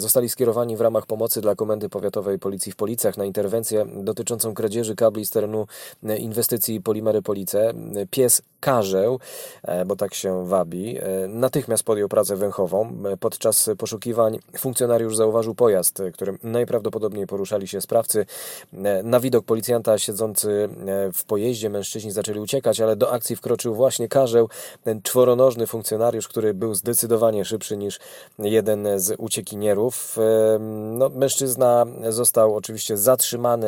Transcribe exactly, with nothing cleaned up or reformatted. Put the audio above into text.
Zostali skierowani w ramach pomocy dla Komendy Powiatowej Policji w Policach na interwencję dotyczącą kradzieży kabli z terenu inwestycji Polimery Police. Pies Karzeł, bo tak się wabi, natychmiast podjął pracę węchową. Podczas poszukiwań funkcjonariusz zauważył pojazd, którym najprawdopodobniej poruszali się sprawcy. Na widok policjanta siedzący w pojeździe mężczyźni zaczęli uciekać, ale do akcji wkroczył właśnie Karzeł, ten czworonożny funkcjonariusz, który był zdecydowanie szybszy niż jeden z uciekinierów. No, mężczyzna został oczywiście zatrzymany,